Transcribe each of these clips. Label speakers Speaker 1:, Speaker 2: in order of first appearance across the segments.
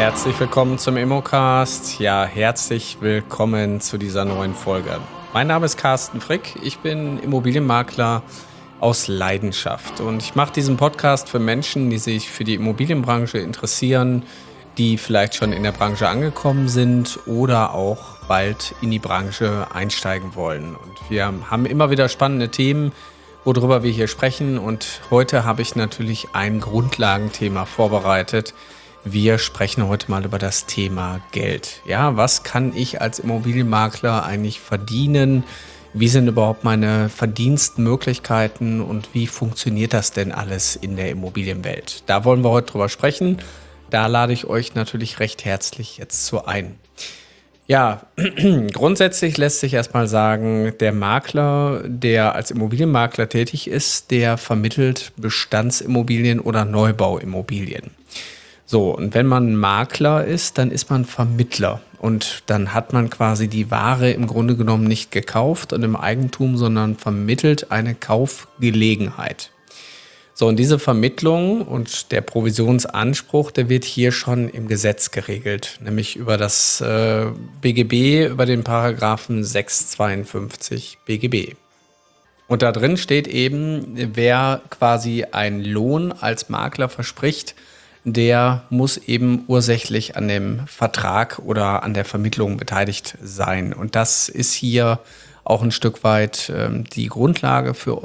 Speaker 1: Herzlich willkommen zum Immocast. Ja, herzlich willkommen zu dieser neuen Folge. Mein Name ist Carsten Frick. Ich bin Immobilienmakler aus Leidenschaft und ich mache diesen Podcast für Menschen, die sich für die Immobilienbranche interessieren, die vielleicht schon in der Branche angekommen sind oder auch bald in die Branche einsteigen wollen. Und wir haben immer wieder spannende Themen, worüber wir hier sprechen. Und heute habe ich natürlich ein Grundlagenthema vorbereitet. Wir sprechen heute mal über das Thema Geld. Ja, was kann ich als Immobilienmakler eigentlich verdienen? Wie sind überhaupt meine Verdienstmöglichkeiten und wie funktioniert das denn alles in der Immobilienwelt? Da wollen wir heute drüber sprechen. Da lade ich euch natürlich recht herzlich jetzt zu ein. Ja, grundsätzlich lässt sich erstmal sagen, der Makler, der als Immobilienmakler tätig ist, der vermittelt Bestandsimmobilien oder Neubauimmobilien. So, und wenn man Makler ist, dann ist man Vermittler und dann hat man quasi die Ware im Grunde genommen nicht gekauft und im Eigentum, sondern vermittelt eine Kaufgelegenheit. So, und diese Vermittlung und der Provisionsanspruch, der wird hier schon im Gesetz geregelt, nämlich über das BGB, über den Paragraphen 652 BGB. Und da drin steht eben, wer quasi einen Lohn als Makler verspricht, der muss eben ursächlich an dem Vertrag oder an der Vermittlung beteiligt sein. Und das ist hier auch ein Stück weit die Grundlage für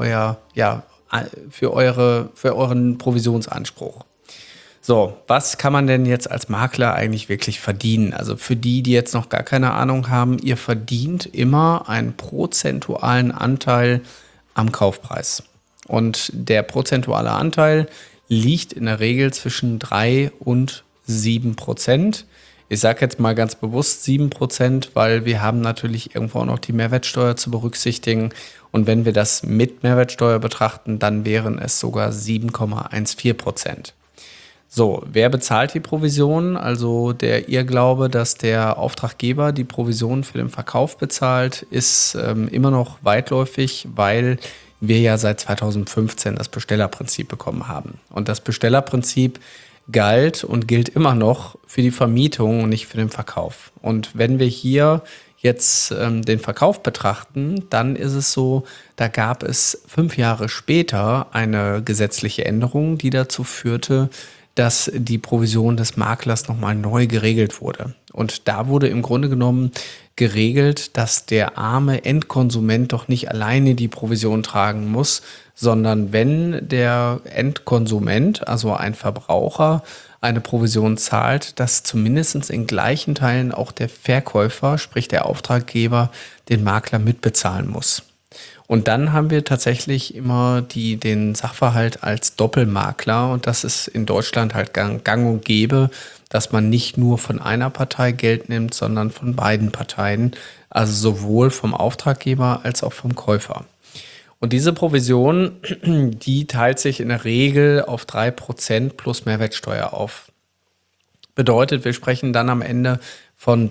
Speaker 1: euren Provisionsanspruch. So, was kann man denn jetzt als Makler eigentlich wirklich verdienen? Also für die jetzt noch gar keine Ahnung haben, ihr verdient immer einen prozentualen Anteil am Kaufpreis. Und der prozentuale Anteil liegt in der Regel zwischen 3 und 7%. Ich sage jetzt mal ganz bewusst 7%, weil wir haben natürlich irgendwo auch noch die Mehrwertsteuer zu berücksichtigen. Und wenn wir das mit Mehrwertsteuer betrachten, dann wären es sogar 7,14%. So, wer bezahlt die Provision? Also der Irrglaube, dass der Auftraggeber die Provision für den Verkauf bezahlt, ist immer noch weitläufig, weil wir ja seit 2015 das Bestellerprinzip bekommen haben. Und das Bestellerprinzip galt und gilt immer noch für die Vermietung und nicht für den Verkauf. Und wenn wir hier jetzt den Verkauf betrachten, dann ist es so, da gab es 5 Jahre später eine gesetzliche Änderung, die dazu führte, dass die Provision des Maklers nochmal neu geregelt wurde. Und da wurde im Grunde genommen geregelt, dass der arme Endkonsument doch nicht alleine die Provision tragen muss, sondern wenn der Endkonsument, also ein Verbraucher, eine Provision zahlt, dass zumindest in gleichen Teilen auch der Verkäufer, sprich der Auftraggeber, den Makler mitbezahlen muss. Und dann haben wir tatsächlich immer den Sachverhalt als Doppelmakler und das ist in Deutschland halt gang und gäbe, dass man nicht nur von einer Partei Geld nimmt, sondern von beiden Parteien, also sowohl vom Auftraggeber als auch vom Käufer. Und diese Provision, die teilt sich in der Regel auf 3% plus Mehrwertsteuer auf. Bedeutet, wir sprechen dann am Ende von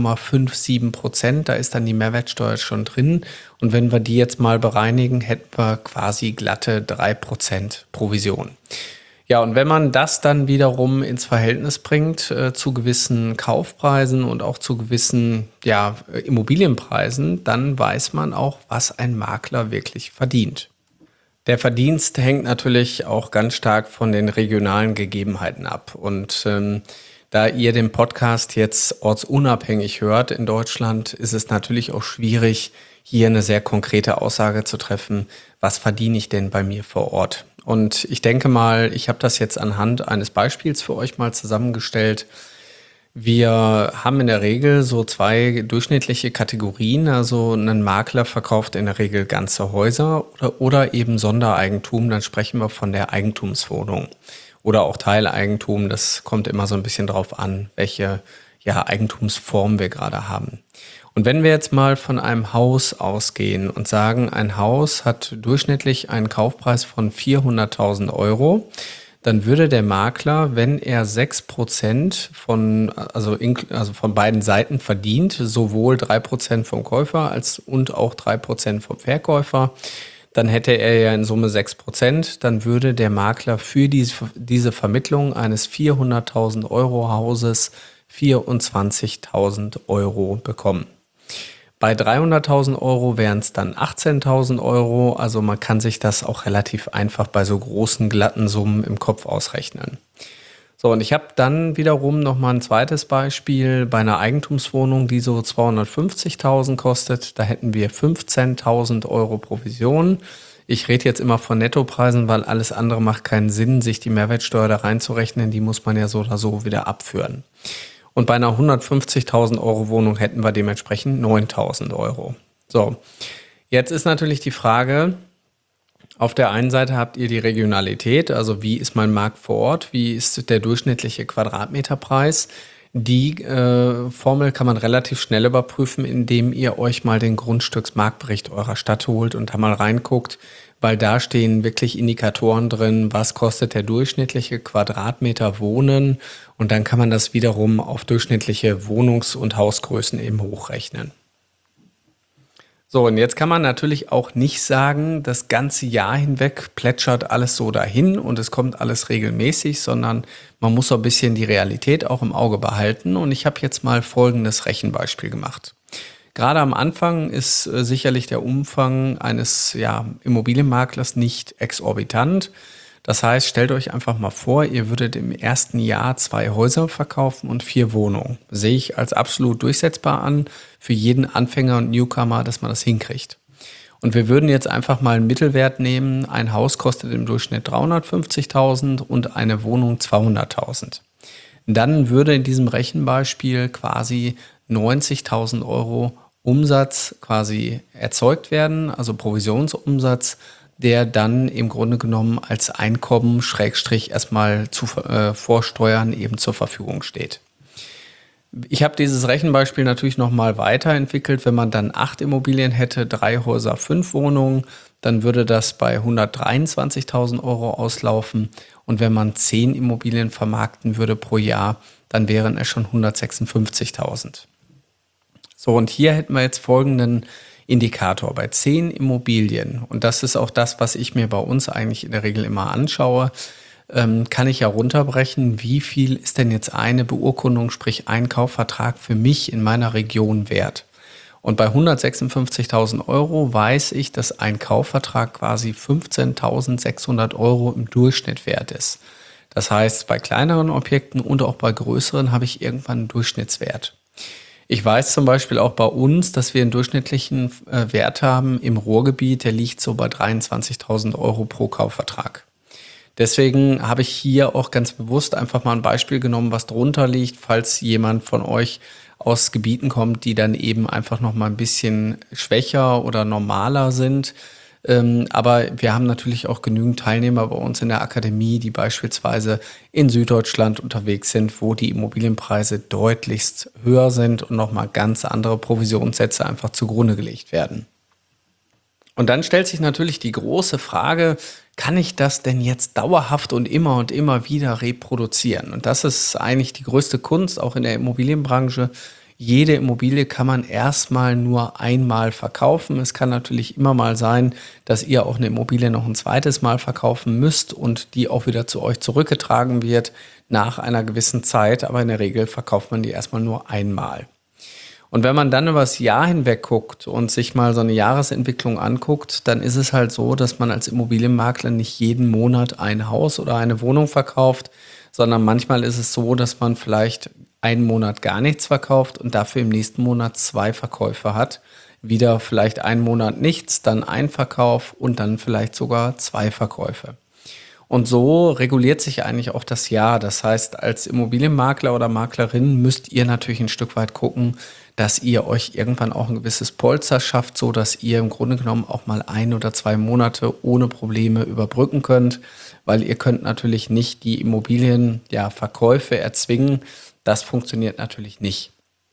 Speaker 1: 3,57%, da ist dann die Mehrwertsteuer schon drin. Und wenn wir die jetzt mal bereinigen, hätten wir quasi glatte 3% Provision. Ja, und wenn man das dann wiederum ins Verhältnis bringt zu gewissen Kaufpreisen und auch zu gewissen Immobilienpreisen, dann weiß man auch, was ein Makler wirklich verdient. Der Verdienst hängt natürlich auch ganz stark von den regionalen Gegebenheiten ab. Und da ihr den Podcast jetzt ortsunabhängig hört in Deutschland, ist es natürlich auch schwierig, hier eine sehr konkrete Aussage zu treffen, was verdiene ich denn bei mir vor Ort? Und ich denke mal, ich habe das jetzt anhand eines Beispiels für euch mal zusammengestellt. Wir haben in der Regel so 2 durchschnittliche Kategorien. Also ein Makler verkauft in der Regel ganze Häuser oder eben Sondereigentum. Dann sprechen wir von der Eigentumswohnung oder auch Teileigentum. Das kommt immer so ein bisschen drauf an, welche Eigentumsform wir gerade haben. Und wenn wir jetzt mal von einem Haus ausgehen und sagen, ein Haus hat durchschnittlich einen Kaufpreis von 400.000 Euro, dann würde der Makler, wenn er 6% von beiden Seiten verdient, sowohl 3% vom Käufer und auch 3% vom Verkäufer, dann hätte er ja in Summe 6%, dann würde der Makler für diese Vermittlung eines 400.000 Euro Hauses 24.000 Euro bekommen. Bei 300.000 Euro wären es dann 18.000 Euro, also man kann sich das auch relativ einfach bei so großen, glatten Summen im Kopf ausrechnen. So, und ich habe dann wiederum nochmal ein zweites Beispiel bei einer Eigentumswohnung, die so 250.000 kostet. Da hätten wir 15.000 Euro Provision. Ich rede jetzt immer von Nettopreisen, weil alles andere macht keinen Sinn, sich die Mehrwertsteuer da reinzurechnen. Die muss man ja so oder so wieder abführen. Und bei einer 150.000 Euro Wohnung hätten wir dementsprechend 9.000 Euro. So, jetzt ist natürlich die Frage, auf der einen Seite habt ihr die Regionalität, also wie ist mein Markt vor Ort, wie ist der durchschnittliche Quadratmeterpreis. Die Formel kann man relativ schnell überprüfen, indem ihr euch mal den Grundstücksmarktbericht eurer Stadt holt und da mal reinguckt, weil da stehen wirklich Indikatoren drin, was kostet der durchschnittliche Quadratmeter Wohnen und dann kann man das wiederum auf durchschnittliche Wohnungs- und Hausgrößen eben hochrechnen. So, und jetzt kann man natürlich auch nicht sagen, das ganze Jahr hinweg plätschert alles so dahin und es kommt alles regelmäßig, sondern man muss so ein bisschen die Realität auch im Auge behalten. Und ich habe jetzt mal folgendes Rechenbeispiel gemacht. Gerade am Anfang ist sicherlich der Umfang eines Immobilienmaklers nicht exorbitant. Das heißt, stellt euch einfach mal vor, ihr würdet im ersten Jahr 2 Häuser verkaufen und 4 Wohnungen. Sehe ich als absolut durchsetzbar an für jeden Anfänger und Newcomer, dass man das hinkriegt. Und wir würden jetzt einfach mal einen Mittelwert nehmen. Ein Haus kostet im Durchschnitt 350.000 und eine Wohnung 200.000. Dann würde in diesem Rechenbeispiel quasi 90.000 Euro Umsatz quasi erzeugt werden, also Provisionsumsatz, der dann im Grunde genommen als Einkommen Schrägstrich erstmal zu vorsteuern eben zur Verfügung steht. Ich habe dieses Rechenbeispiel natürlich nochmal weiterentwickelt. Wenn man dann 8 Immobilien hätte, 3 Häuser, 5 Wohnungen, dann würde das bei 123.000 Euro auslaufen. Und wenn man 10 Immobilien vermarkten würde pro Jahr, dann wären es schon 156.000. So, und hier hätten wir jetzt folgenden Indikator bei 10 Immobilien. Und das ist auch das, was ich mir bei uns eigentlich in der Regel immer anschaue. Kann ich ja runterbrechen, wie viel ist denn jetzt eine Beurkundung, sprich ein Kaufvertrag für mich in meiner Region wert? Und bei 156.000 Euro weiß ich, dass ein Kaufvertrag quasi 15.600 Euro im Durchschnitt wert ist. Das heißt, bei kleineren Objekten und auch bei größeren habe ich irgendwann einen Durchschnittswert. Ich weiß zum Beispiel auch bei uns, dass wir einen durchschnittlichen Wert haben im Ruhrgebiet, der liegt so bei 23.000 Euro pro Kaufvertrag. Deswegen habe ich hier auch ganz bewusst einfach mal ein Beispiel genommen, was drunter liegt, falls jemand von euch aus Gebieten kommt, die dann eben einfach noch mal ein bisschen schwächer oder normaler sind. Aber wir haben natürlich auch genügend Teilnehmer bei uns in der Akademie, die beispielsweise in Süddeutschland unterwegs sind, wo die Immobilienpreise deutlichst höher sind und nochmal ganz andere Provisionssätze einfach zugrunde gelegt werden. Und dann stellt sich natürlich die große Frage, kann ich das denn jetzt dauerhaft und immer wieder reproduzieren? Und das ist eigentlich die größte Kunst, auch in der Immobilienbranche. Jede Immobilie kann man erstmal nur einmal verkaufen. Es kann natürlich immer mal sein, dass ihr auch eine Immobilie noch ein zweites Mal verkaufen müsst und die auch wieder zu euch zurückgetragen wird nach einer gewissen Zeit. Aber in der Regel verkauft man die erstmal nur einmal. Und wenn man dann über das Jahr hinweg guckt und sich mal so eine Jahresentwicklung anguckt, dann ist es halt so, dass man als Immobilienmakler nicht jeden Monat ein Haus oder eine Wohnung verkauft, sondern manchmal ist es so, dass man vielleicht einen Monat gar nichts verkauft und dafür im nächsten Monat 2 Verkäufe hat. Wieder vielleicht einen Monat nichts, dann ein Verkauf und dann vielleicht sogar 2 Verkäufe. Und so reguliert sich eigentlich auch das Jahr. Das heißt, als Immobilienmakler oder Maklerin müsst ihr natürlich ein Stück weit gucken, dass ihr euch irgendwann auch ein gewisses Polster schafft, so dass ihr im Grunde genommen auch mal 1 oder 2 Monate ohne Probleme überbrücken könnt, weil ihr könnt natürlich nicht die Immobilienverkäufe erzwingen. Das funktioniert natürlich nicht.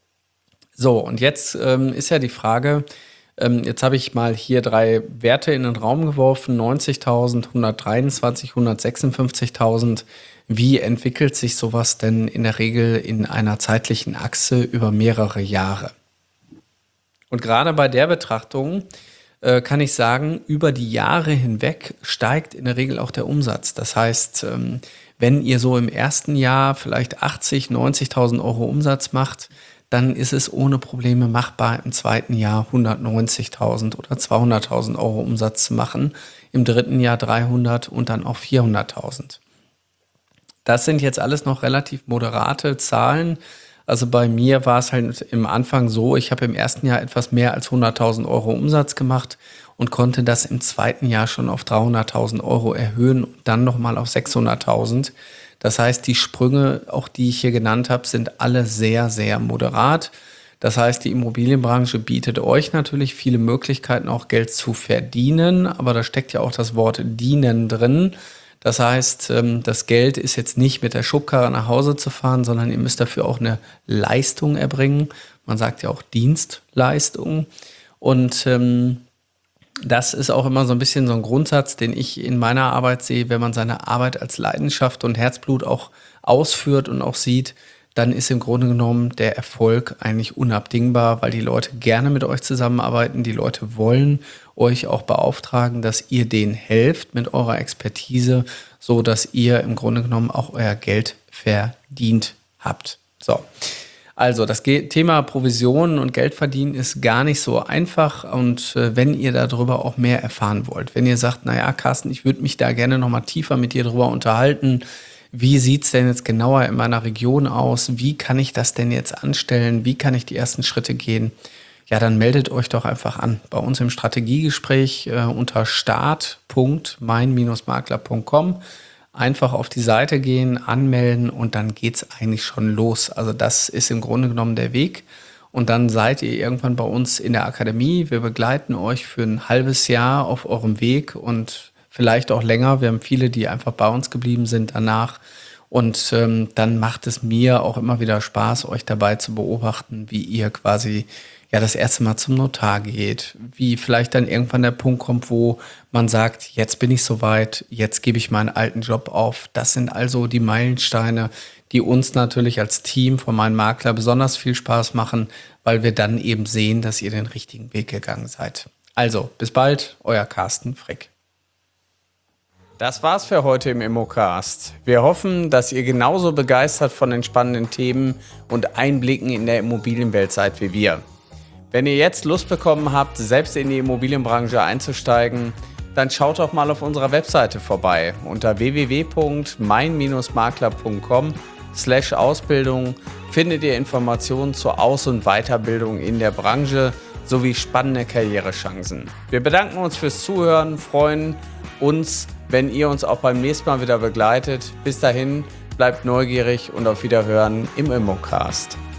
Speaker 1: So, und jetzt ist ja die Frage, jetzt habe ich mal hier 3 Werte in den Raum geworfen, 90.000, 123, 156.000. Wie entwickelt sich sowas denn in der Regel in einer zeitlichen Achse über mehrere Jahre? Und gerade bei der Betrachtung kann ich sagen, über die Jahre hinweg steigt in der Regel auch der Umsatz. Das heißt, wenn ihr so im ersten Jahr vielleicht 80.000, 90.000 Euro Umsatz macht, dann ist es ohne Probleme machbar, im zweiten Jahr 190.000 oder 200.000 Euro Umsatz zu machen, im dritten Jahr 300 und dann auch 400.000. Das sind jetzt alles noch relativ moderate Zahlen. Also bei mir war es halt im Anfang so, ich habe im ersten Jahr etwas mehr als 100.000 Euro Umsatz gemacht und konnte das im zweiten Jahr schon auf 300.000 Euro erhöhen und dann nochmal auf 600.000. Das heißt, die Sprünge, auch die ich hier genannt habe, sind alle sehr, sehr moderat. Das heißt, die Immobilienbranche bietet euch natürlich viele Möglichkeiten, auch Geld zu verdienen, aber da steckt ja auch das Wort dienen drin. Das heißt, das Geld ist jetzt nicht mit der Schubkarre nach Hause zu fahren, sondern ihr müsst dafür auch eine Leistung erbringen. Man sagt ja auch Dienstleistung. Und das ist auch immer so ein bisschen so ein Grundsatz, den ich in meiner Arbeit sehe. Wenn man seine Arbeit als Leidenschaft und Herzblut auch ausführt und auch sieht, dann ist im Grunde genommen der Erfolg eigentlich unabdingbar, weil die Leute gerne mit euch zusammenarbeiten. Die Leute wollen euch auch beauftragen, dass ihr denen helft mit eurer Expertise, so dass ihr im Grunde genommen auch euer Geld verdient habt. So. Also das Thema Provisionen und Geldverdienen ist gar nicht so einfach und wenn ihr darüber auch mehr erfahren wollt, wenn ihr sagt, naja Carsten, ich würde mich da gerne nochmal tiefer mit dir drüber unterhalten, wie sieht es denn jetzt genauer in meiner Region aus, wie kann ich das denn jetzt anstellen, wie kann ich die ersten Schritte gehen, ja dann meldet euch doch einfach an bei uns im Strategiegespräch unter start.mein-makler.com. Einfach auf die Seite gehen, anmelden und dann geht's eigentlich schon los. Also das ist im Grunde genommen der Weg. Und dann seid ihr irgendwann bei uns in der Akademie. Wir begleiten euch für ein halbes Jahr auf eurem Weg und vielleicht auch länger. Wir haben viele, die einfach bei uns geblieben sind danach. Und dann macht es mir auch immer wieder Spaß, euch dabei zu beobachten, wie ihr quasi ja das erste Mal zum Notar geht, wie vielleicht dann irgendwann der Punkt kommt, wo man sagt, jetzt bin ich soweit, jetzt gebe ich meinen alten Job auf. Das sind also die Meilensteine, die uns natürlich als Team von meinem Makler besonders viel Spaß machen, weil wir dann eben sehen, dass ihr den richtigen Weg gegangen seid. Also, bis bald, euer Carsten Frick. Das war's für heute im Immocast. Wir hoffen, dass ihr genauso begeistert von den spannenden Themen und Einblicken in der Immobilienwelt seid wie wir. Wenn ihr jetzt Lust bekommen habt, selbst in die Immobilienbranche einzusteigen, dann schaut doch mal auf unserer Webseite vorbei. Unter www.mein-makler.com/Ausbildung findet ihr Informationen zur Aus- und Weiterbildung in der Branche sowie spannende Karrierechancen. Wir bedanken uns fürs Zuhören, freuen uns, wenn ihr uns auch beim nächsten Mal wieder begleitet. Bis dahin, bleibt neugierig und auf Wiederhören im Immocast.